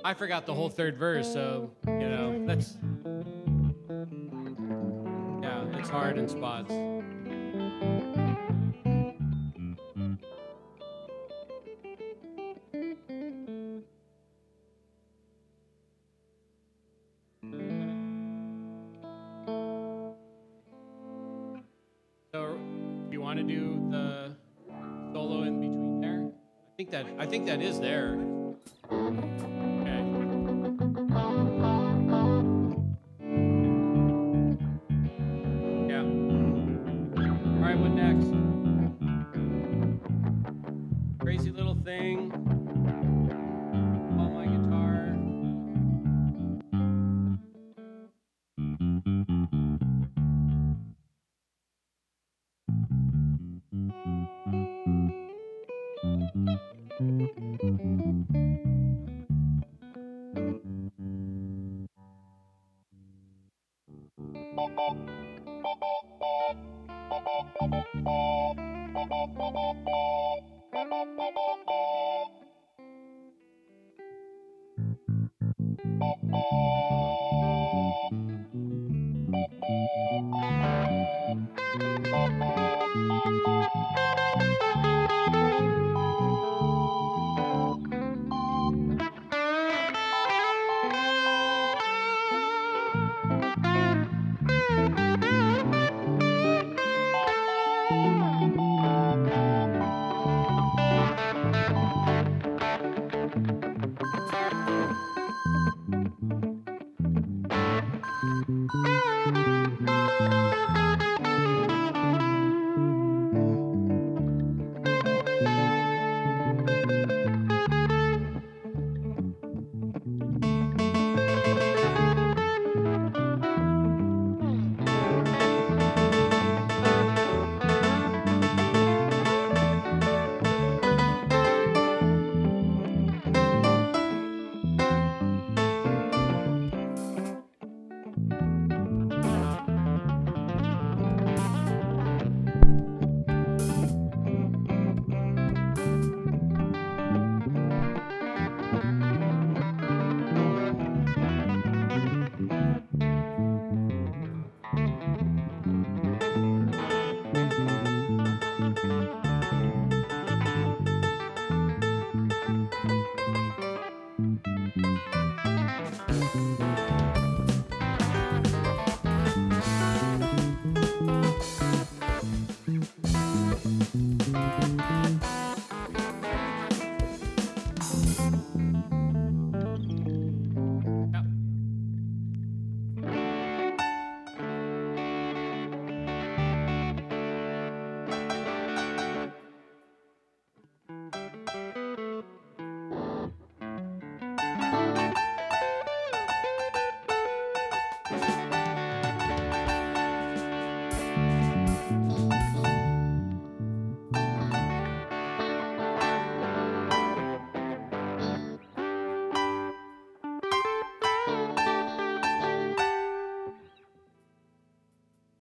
I forgot the whole third verse, so that's yeah, it's hard in spots. So, do you want to do the solo in between there? I think that is there. Okay. Yeah. All right. What next? Crazy little thing. All my guitar.